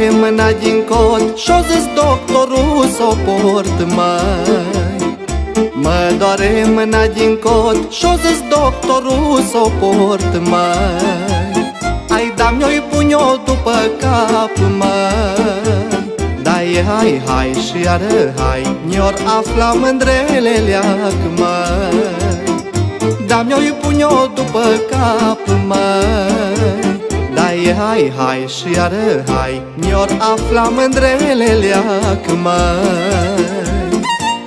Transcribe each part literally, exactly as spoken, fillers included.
doare mâna din cot și-o zis doctorul s-o port, măi. Mă doare mâna din cot și-o zis doctorul s-o port, măi. Ai da-mi-o-i pun-o după cap, măi. Dai, hai, hai și iară, hai, ni-or afla mândrele leac, măi. Da-mi-o-i pun-o după cap, măi. Dai, hai, hai și iară, hai, ni-or afla mândrele leac, măi.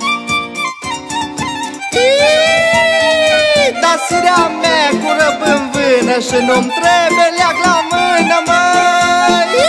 Da sirea mea cu răb în vână și nu-mi trebuie leac la mână, măi.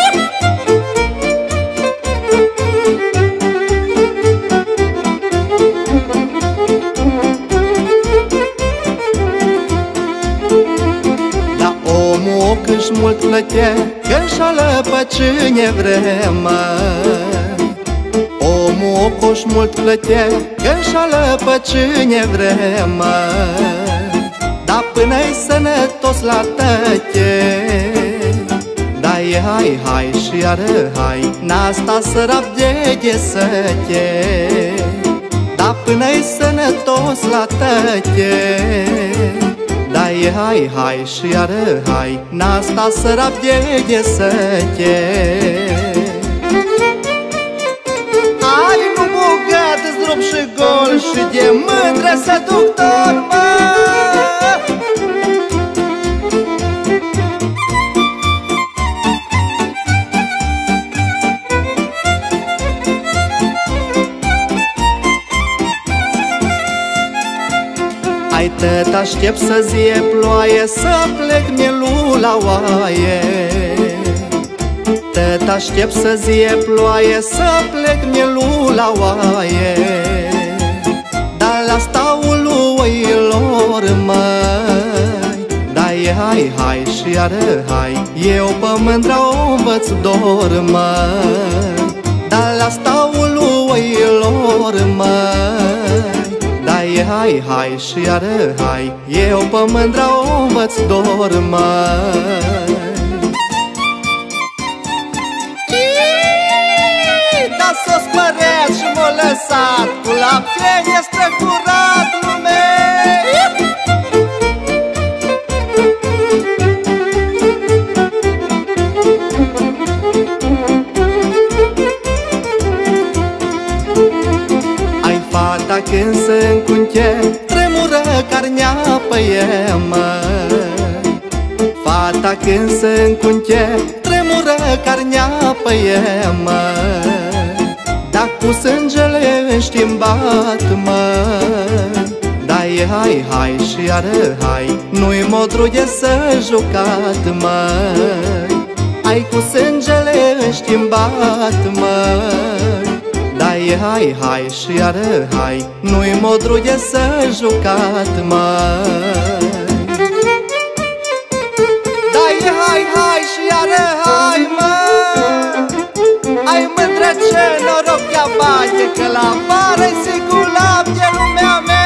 Da omul că-și mult plătea, că-și ală pe cine vrea, măi. Omul că-și mult plătea, că-și ală pe cine vrea, măi. Da până-i sănătos la tăche. Dai, hai, hai și iară, hai, n-asta sărap de ghesăche. Da până-i sănătos la tăche. Dai, hai, hai și iară, hai, n-asta sărap de ghesăche. Hai, nu bugat-ți drup și gol și de mândră să doctor, mă. Hai, tăt, aștept să zie ploaie, să plec mielul la oaie. Tăt, aștept să zie ploaie, să plec mielul la oaie. Dar la staul oilor, măi. Dai, hai, hai și iară, hai, eu pe mândra o învăț dor, măi. Dar la staul oilor, măi. Dai, hai, hai și iară, hai, eu pe mândra o învăț dor, măi. Da s-o spăreat și m-o lăsat cu lapte nestrăcurat, lume. Fata când se încunche, tremură carnea pe ea, măi. Fata când se încunche, tremură carnea pe ea, măi. Dar cu sângele înștimbat, măi. Dai, hai, hai și iară, hai, nu-i modru de să jucat, măi. Ai cu sângele înștimbat, măi. Dai, hai, hai și iară, hai, nu-i modru de să jucat, măi. Dai, hai, hai și iară, hai, măi. Ai mândră ce noroc ea bate, că la vară-i sigur lapte, lumea mea.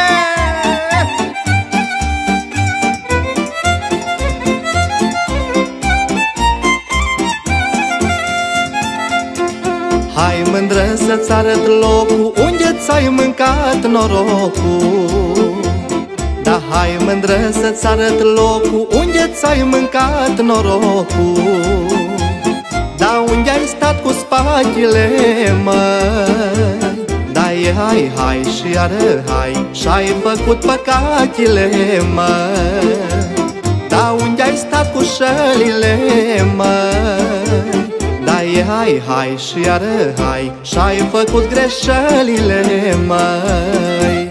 Hai, mândră, să-ți arăt locul unde ți-ai mâncat norocul. Da, hai, mândră, să-ți arăt locul unde ți-ai mâncat norocul. Da, unde ai stat cu spatele, măi. Dai, hai, hai și iară, hai, și-ai făcut păcatele, măi. Da, unde ai stat cu șălile, măi. Dai, hai, hai și iară, hai, și-ai făcut greșelile, măi.